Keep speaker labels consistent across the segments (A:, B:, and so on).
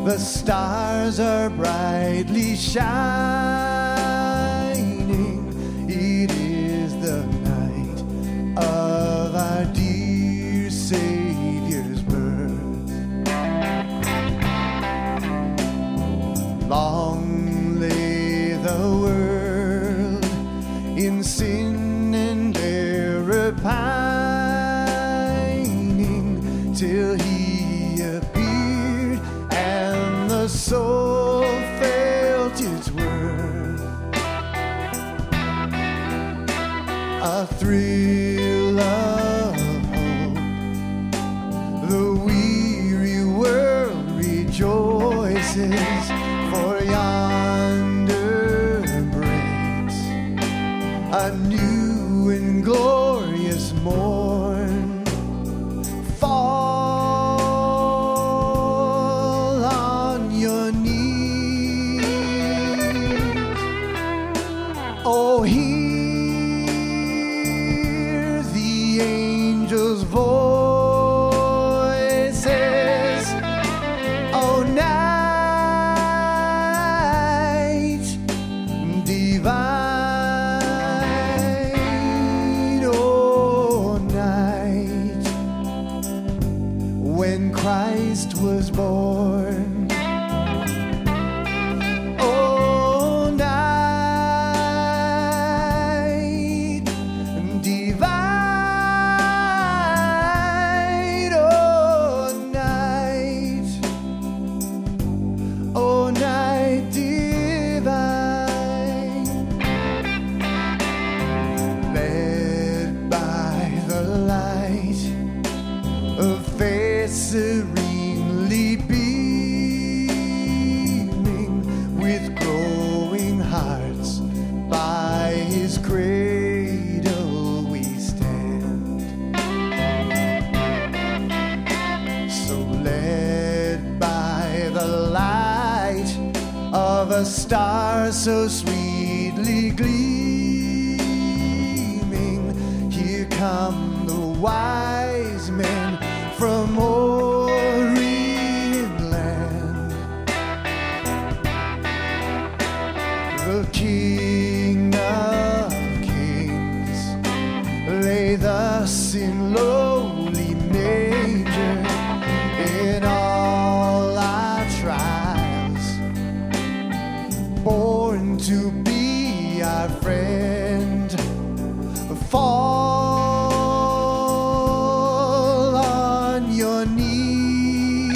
A: The stars are brightly shining. It is the night of our dear Savior's birth. Long lay the world in sin and error pining, till he appeared and the soul felt its worth. A thrill of hope, the weary world rejoices, for yonder breaks a new and glorious morn. Fall on your knees, oh, hear the angels' voices, oh, night divine, oh, night when Christ was born. Oh, night divine, oh, night, oh, night divine, led by the light of faith serenely beaming, with glowing hearts by his cradle we stand. So led by the light of a star so sweetly gleaming, here come the wise men from Orient land. The King of Kings lay thus in lowly manger. In all our trials, born to be our friend. Fall on your knees,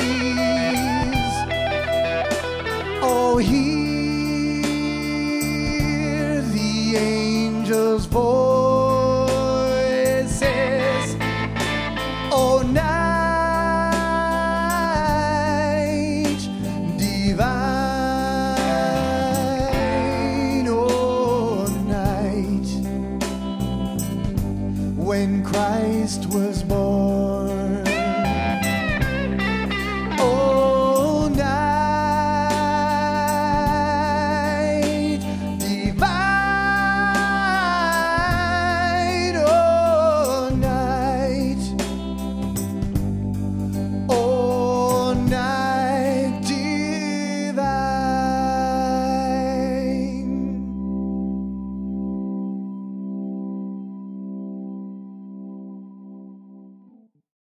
A: oh, hear the angels' voices, oh, night divine, oh, night when Christ was born.